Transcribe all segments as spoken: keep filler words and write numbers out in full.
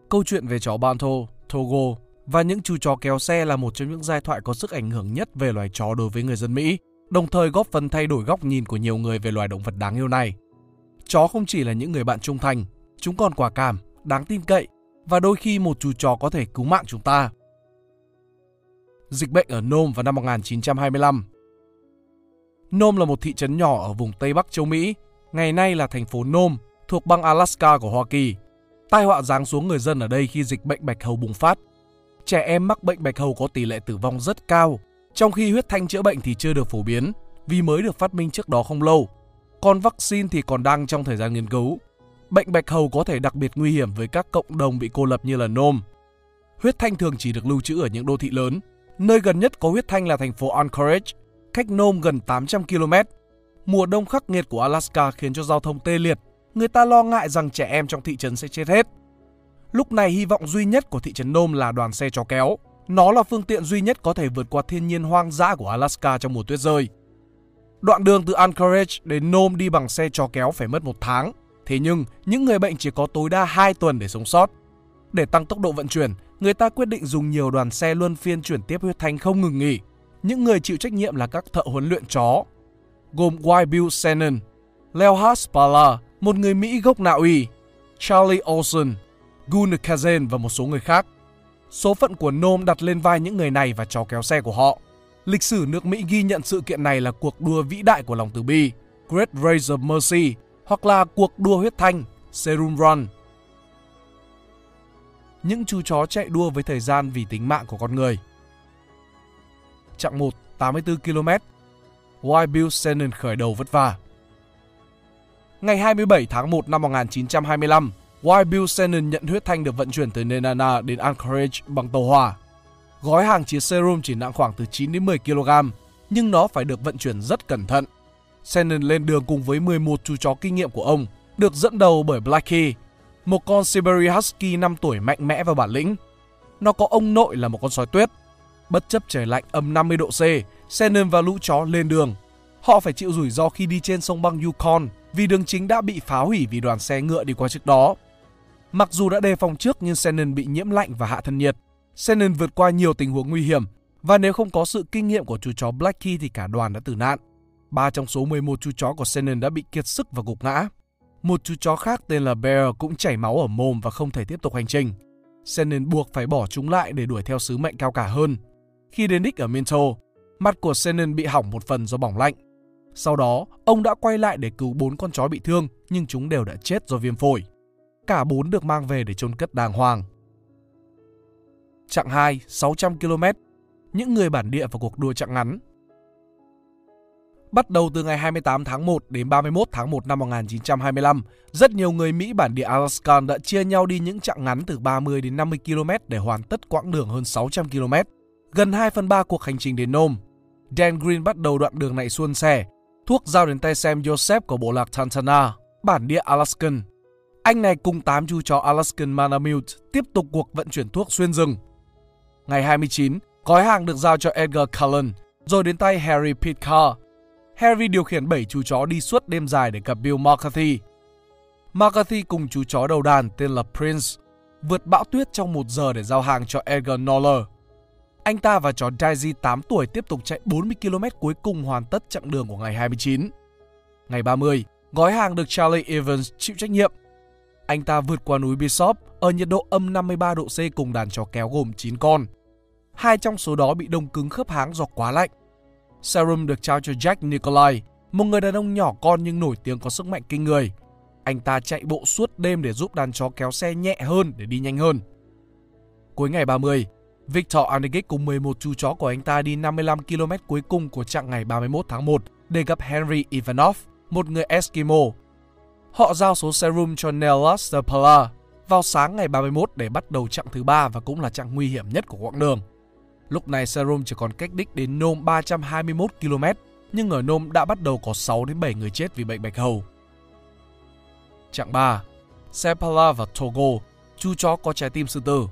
Câu chuyện về chó Banto, Togo và những chú chó kéo xe là một trong những giai thoại có sức ảnh hưởng nhất về loài chó đối với người dân Mỹ, đồng thời góp phần thay đổi góc nhìn của nhiều người về loài động vật đáng yêu này. Chó không chỉ là những người bạn trung thành, chúng còn quả cảm, đáng tin cậy và đôi khi một chú chó có thể cứu mạng chúng ta. Dịch bệnh ở Nome vào năm một nghìn chín trăm hai mươi lăm. Nome là một thị trấn nhỏ ở vùng Tây Bắc châu Mỹ, ngày nay là thành phố Nome, thuộc bang Alaska của Hoa Kỳ. Tai họa giáng xuống người dân ở đây khi dịch bệnh bạch hầu bùng phát. Trẻ em mắc bệnh bạch hầu có tỷ lệ tử vong rất cao, trong khi huyết thanh chữa bệnh thì chưa được phổ biến, vì mới được phát minh trước đó không lâu. Còn vaccine thì còn đang trong thời gian nghiên cứu. Bệnh bạch hầu có thể đặc biệt nguy hiểm với các cộng đồng bị cô lập như là Nome. Huyết thanh thường chỉ được lưu trữ ở những đô thị lớn. Nơi gần nhất có huyết thanh là thành phố Anchorage, cách Nome gần tám trăm ki lô mét. Mùa đông khắc nghiệt của Alaska khiến cho giao thông tê liệt. Người ta lo ngại rằng trẻ em trong thị trấn sẽ chết hết. Lúc này hy vọng duy nhất của thị trấn Nome là đoàn xe chó kéo. Nó là phương tiện duy nhất có thể vượt qua thiên nhiên hoang dã của Alaska trong mùa tuyết rơi. Đoạn đường từ Anchorage đến Nome đi bằng xe chó kéo phải mất một tháng. Thế nhưng, những người bệnh chỉ có tối đa hai tuần để sống sót. Để tăng tốc độ vận chuyển, người ta quyết định dùng nhiều đoàn xe luân phiên chuyển tiếp huyết thanh không ngừng nghỉ. Những người chịu trách nhiệm là các thợ huấn luyện chó, gồm Wild Bill Shannon, Leohard Spala, một người Mỹ gốc Na Uy, Charlie Olson, Gunnar Kazen và một số người khác. Số phận của Nome đặt lên vai những người này và chó kéo xe của họ. Lịch sử nước Mỹ ghi nhận sự kiện này là cuộc đua vĩ đại của lòng từ bi, Great Race of Mercy, hoặc là cuộc đua huyết thanh, Serum Run. Những chú chó chạy đua với thời gian vì tính mạng của con người. Chặng một, tám mươi tư ki lô mét. Wild Bill Shannon khởi đầu vất vả. Ngày hai mươi bảy tháng một năm một nghìn chín trăm hai mươi lăm, Wild Bill Shannon nhận huyết thanh được vận chuyển từ Nenana đến Anchorage bằng tàu hỏa. Gói hàng chứa serum chỉ nặng khoảng từ chín đến mười ki lô gam, nhưng nó phải được vận chuyển rất cẩn thận. Shannon lên đường cùng với mười một chú chó kinh nghiệm của ông, được dẫn đầu bởi Blackie, một con Siberian Husky năm tuổi mạnh mẽ và bản lĩnh. Nó có ông nội là một con sói tuyết. Bất chấp trời lạnh âm năm mươi độ C, Shannon và lũ chó lên đường. Họ phải chịu rủi ro khi đi trên sông băng Yukon vì đường chính đã bị phá hủy vì đoàn xe ngựa đi qua trước đó. Mặc dù đã đề phòng trước nhưng Shannon bị nhiễm lạnh và hạ thân nhiệt. Shannon vượt qua nhiều tình huống nguy hiểm và nếu không có sự kinh nghiệm của chú chó Blackie thì cả đoàn đã tử nạn. Ba trong số mười một chú chó của Shannon đã bị kiệt sức và gục ngã. Một chú chó khác tên là Bear cũng chảy máu ở mồm và không thể tiếp tục hành trình. Shannon buộc phải bỏ chúng lại để đuổi theo sứ mệnh cao cả hơn. Khi đến đích ở Minto, mặt của Shannon bị hỏng một phần do bỏng lạnh. Sau đó, ông đã quay lại để cứu bốn con chó bị thương nhưng chúng đều đã chết do viêm phổi. Cả bốn được mang về để chôn cất đàng hoàng. Chặng hai, sáu trăm ki lô mét. Những người bản địa vào cuộc đua chặng ngắn. Bắt đầu từ ngày hai mươi tám tháng một đến ba mươi mốt tháng một năm một nghìn chín trăm hai mươi lăm, rất nhiều người Mỹ bản địa Alaskan đã chia nhau đi những chặng ngắn từ ba mươi đến năm mươi ki lô mét để hoàn tất quãng đường hơn sáu trăm ki lô mét, gần hai phần ba cuộc hành trình đến Nome. Dan Green bắt đầu đoạn đường này suôn sẻ, thuốc giao đến tay Sam Joseph của bộ lạc Tantana, bản địa Alaskan. Anh này cùng tám chú chó Alaskan Malamute tiếp tục cuộc vận chuyển thuốc xuyên rừng. Ngày hai mươi chín, gói hàng được giao cho Edgar Cullen, rồi đến tay Harry Pitcar. Harry điều khiển bảy chú chó đi suốt đêm dài để gặp Bill McCarthy. McCarthy cùng chú chó đầu đàn tên là Prince vượt bão tuyết trong một giờ để giao hàng cho Edgar Noller. Anh ta và chó Daisy tám tuổi tiếp tục chạy bốn mươi ki lô mét cuối cùng hoàn tất chặng đường của ngày hai mươi chín. Ngày ba mươi, gói hàng được Charlie Evans chịu trách nhiệm. Anh ta vượt qua núi Bishop ở nhiệt độ âm năm mươi ba độ C cùng đàn chó kéo gồm chín con. Hai trong số đó bị đông cứng khớp háng do quá lạnh. Serum được trao cho Jack Nikolai, một người đàn ông nhỏ con nhưng nổi tiếng có sức mạnh kinh người. Anh ta chạy bộ suốt đêm để giúp đàn chó kéo xe nhẹ hơn để đi nhanh hơn. Cuối ngày ba mươi, Victor Andigic cùng mười một chú chó của anh ta đi năm mươi lăm ki lô mét cuối cùng của chặng ngày ba mươi mốt tháng một để gặp Henry Ivanov, một người Eskimo. Họ giao số serum cho Nella Stapala vào sáng ngày ba mươi mốt để bắt đầu chặng thứ ba và cũng là chặng nguy hiểm nhất của quãng đường. Lúc này serum chỉ còn cách đích đến Nome ba trăm hai mươi mốt ki lô mét, nhưng ở Nome đã bắt đầu có sáu đến bảy người chết vì bệnh bạch hầu. Chặng ba, Sepala và Togo, chú chó có trái tim sư tử.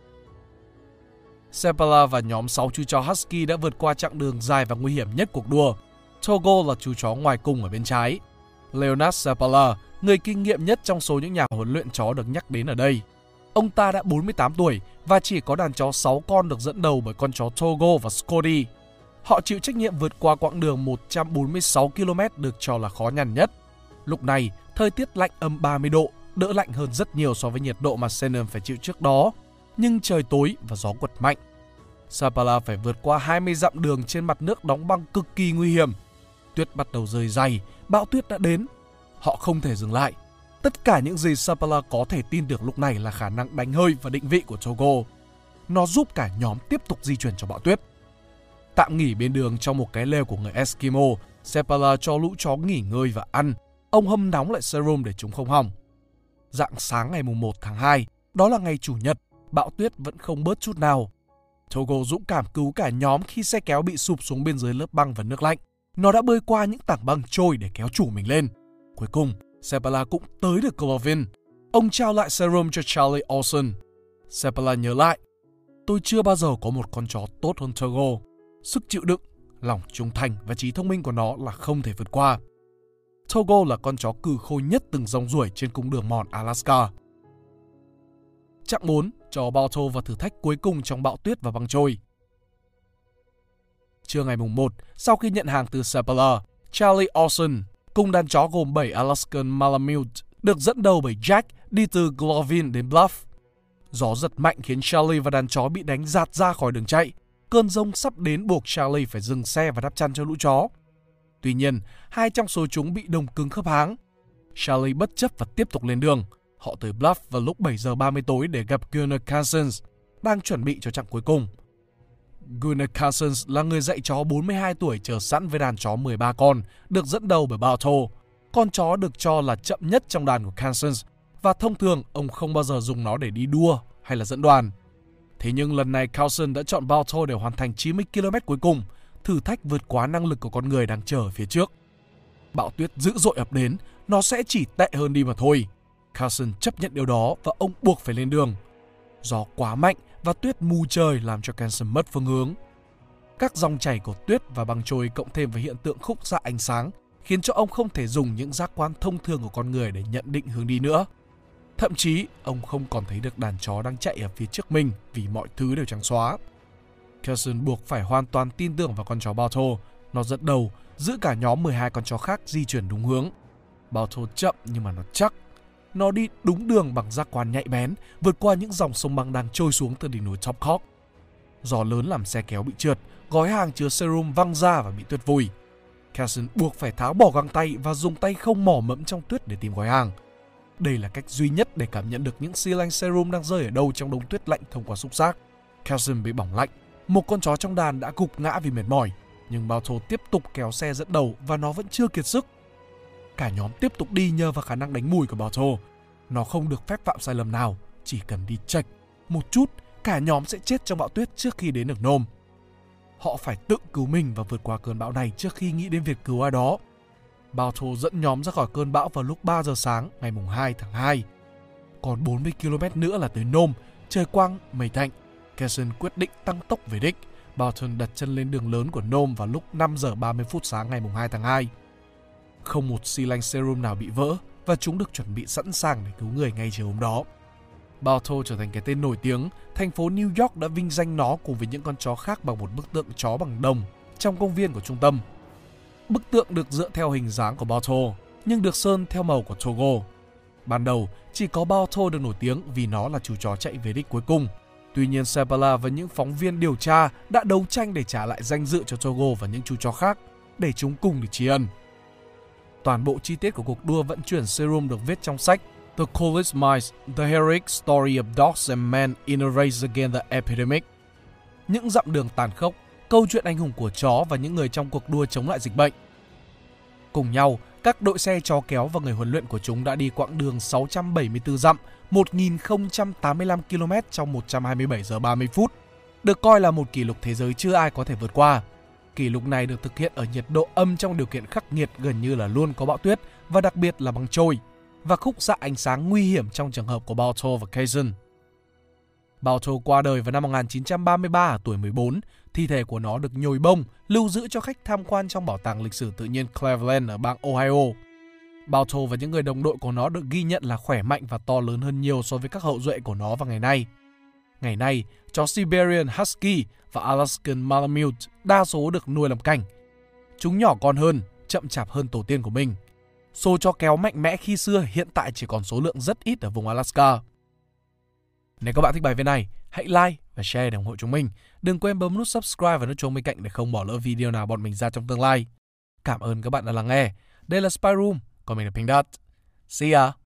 Sepala và nhóm sáu chú chó Husky đã vượt qua chặng đường dài và nguy hiểm nhất cuộc đua. Togo là chú chó ngoài cùng ở bên trái. Leonard Sepala, người kinh nghiệm nhất trong số những nhà huấn luyện chó được nhắc đến ở đây. Ông ta đã bốn mươi tám tuổi và chỉ có đàn chó sáu con được dẫn đầu bởi con chó Togo và Scotty. Họ chịu trách nhiệm vượt qua quãng đường một trăm bốn mươi sáu ki lô mét được cho là khó nhằn nhất. Lúc này, thời tiết lạnh âm ba mươi độ, đỡ lạnh hơn rất nhiều so với nhiệt độ mà Shannon phải chịu trước đó. Nhưng trời tối và gió quật mạnh. Sapala phải vượt qua hai mươi dặm đường trên mặt nước đóng băng cực kỳ nguy hiểm. Tuyết bắt đầu rơi dày, bão tuyết đã đến. Họ không thể dừng lại. Tất cả những gì Sapala có thể tin được lúc này là khả năng đánh hơi và định vị của Togo. Nó giúp cả nhóm tiếp tục di chuyển trong bão tuyết. Tạm nghỉ bên đường trong một cái lều của người Eskimo, Sapala cho lũ chó nghỉ ngơi và ăn. Ông hâm nóng lại serum để chúng không hỏng. Rạng sáng ngày mùng một tháng hai, đó là ngày Chủ nhật, bão tuyết vẫn không bớt chút nào. Togo dũng cảm cứu cả nhóm khi xe kéo bị sụp xuống bên dưới lớp băng và nước lạnh. Nó đã bơi qua những tảng băng trôi để kéo chủ mình lên. Cuối cùng, Sapala cũng tới được Golovin. Ông trao lại serum cho Charlie Olson. Sapala nhớ lại, tôi chưa bao giờ có một con chó tốt hơn Togo. Sức chịu đựng, lòng trung thành và trí thông minh của nó là không thể vượt qua. Togo là con chó cừ khôi nhất từng rong ruổi trên cung đường mòn Alaska. Chặng bốn, chó Balto và thử thách cuối cùng trong bão tuyết và băng trôi. Trưa ngày mùng một, sau khi nhận hàng từ Sapala, Charlie Olson cùng đàn chó gồm bảy Alaskan Malamute được dẫn đầu bởi Jack đi từ Golovin đến Bluff. Gió giật mạnh khiến Charlie và đàn chó bị đánh giạt ra khỏi đường chạy. Cơn giông sắp đến buộc Charlie phải dừng xe và đắp chăn cho lũ chó. Tuy nhiên, hai trong số chúng bị đông cứng khớp háng. Charlie bất chấp và tiếp tục lên đường. Họ tới Bluff vào lúc bảy giờ ba mươi tối để gặp Gunnar Cousins, đang chuẩn bị cho chặng cuối cùng. Gunnar Cousins là người dạy chó bốn mươi hai tuổi chờ sẵn với đàn chó mười ba con, được dẫn đầu bởi Balto. Con chó được cho là chậm nhất trong đàn của Cousins, và thông thường ông không bao giờ dùng nó để đi đua hay là dẫn đoàn. Thế nhưng lần này Cousins đã chọn Balto để hoàn thành chín mươi ki lô mét cuối cùng, thử thách vượt quá năng lực của con người đang chờ ở phía trước. Bão tuyết dữ dội ập đến, nó sẽ chỉ tệ hơn đi mà thôi. Cousins chấp nhận điều đó và ông buộc phải lên đường. Gió quá mạnh và tuyết mù trời làm cho Cousins mất phương hướng. Các dòng chảy của tuyết và băng trôi cộng thêm với hiện tượng khúc xạ ánh sáng khiến cho ông không thể dùng những giác quan thông thường của con người để nhận định hướng đi nữa. Thậm chí, ông không còn thấy được đàn chó đang chạy ở phía trước mình vì mọi thứ đều trắng xóa. Cousins buộc phải hoàn toàn tin tưởng vào con chó Balto. Nó dẫn đầu, giữ cả nhóm mười hai con chó khác di chuyển đúng hướng. Balto chậm nhưng mà nó chắc. Nó đi đúng đường bằng giác quan nhạy bén, vượt qua những dòng sông băng đang trôi xuống từ đỉnh núi Top Cock. Gió lớn làm xe kéo bị trượt, gói hàng chứa serum văng ra và bị tuyết vùi. Cousins buộc phải tháo bỏ găng tay và dùng tay không mỏ mẫm trong tuyết để tìm gói hàng. Đây là cách duy nhất để cảm nhận được những xi lanh serum đang rơi ở đâu trong đống tuyết lạnh thông qua xúc giác. Cousins bị bỏng lạnh. Một con chó trong đàn đã gục ngã vì mệt mỏi, nhưng Balto tiếp tục kéo xe dẫn đầu và nó vẫn chưa kiệt sức. Cả nhóm tiếp tục đi nhờ vào khả năng đánh mùi của Balto. Nó không được phép phạm sai lầm nào, chỉ cần đi chệch một chút, cả nhóm sẽ chết trong bão tuyết trước khi đến được Nome. Họ phải tự cứu mình và vượt qua cơn bão này trước khi nghĩ đến việc cứu ai đó. Balto dẫn nhóm ra khỏi cơn bão vào lúc ba giờ sáng ngày hai tháng hai. Còn bốn mươi ki lô mét nữa là tới Nome, trời quang, mây tạnh. Cousins quyết định tăng tốc về đích. Balto đặt chân lên đường lớn của Nome vào lúc năm giờ ba mươi phút sáng ngày hai tháng hai. Không một xi lanh serum nào bị vỡ và chúng được chuẩn bị sẵn sàng để cứu người ngay chiều hôm đó. Balto trở thành cái tên nổi tiếng, thành phố New York đã vinh danh nó cùng với những con chó khác bằng một bức tượng chó bằng đồng trong công viên của trung tâm. Bức tượng được dựa theo hình dáng của Balto, nhưng được sơn theo màu của Togo. Ban đầu, chỉ có Balto được nổi tiếng vì nó là chú chó chạy về đích cuối cùng. Tuy nhiên, Sapala và những phóng viên điều tra đã đấu tranh để trả lại danh dự cho Togo và những chú chó khác, để chúng cùng được tri ân. Toàn bộ chi tiết của cuộc đua vận chuyển serum được viết trong sách The Coolest Mice, The Heroic Story of Dogs and Men in a Race Against the Epidemic. Những dặm đường tàn khốc, câu chuyện anh hùng của chó và những người trong cuộc đua chống lại dịch bệnh. Cùng nhau, các đội xe chó kéo và người huấn luyện của chúng đã đi quãng đường sáu trăm bảy mươi tư dặm, một nghìn không trăm tám mươi lăm ki lô mét trong một trăm hai mươi bảy giờ ba mươi phút, được coi là một kỷ lục thế giới chưa ai có thể vượt qua. Kỷ lục này được thực hiện ở nhiệt độ âm trong điều kiện khắc nghiệt gần như là luôn có bão tuyết và đặc biệt là băng trôi, và khúc xạ ánh sáng nguy hiểm trong trường hợp của Balto và Cousins. Balto qua đời vào năm một nghìn chín trăm ba mươi ba ở tuổi mười bốn. Thi thể của nó được nhồi bông, lưu giữ cho khách tham quan trong bảo tàng lịch sử tự nhiên Cleveland ở bang Ohio. Balto và những người đồng đội của nó được ghi nhận là khỏe mạnh và to lớn hơn nhiều so với các hậu duệ của nó vào ngày nay. Ngày nay, chó Siberian Husky và Alaskan Malamute đa số được nuôi làm cảnh. Chúng nhỏ con hơn, chậm chạp hơn tổ tiên của mình. Số chó kéo mạnh mẽ khi xưa hiện tại chỉ còn số lượng rất ít ở vùng Alaska. Nếu các bạn thích bài viết này, hãy like và share để ủng hộ chúng mình. Đừng quên bấm nút subscribe và nút chuông bên cạnh để không bỏ lỡ video nào bọn mình ra trong tương lai. Cảm ơn các bạn đã lắng nghe. Đây là Spy Room, còn mình là Pink Dot. See ya!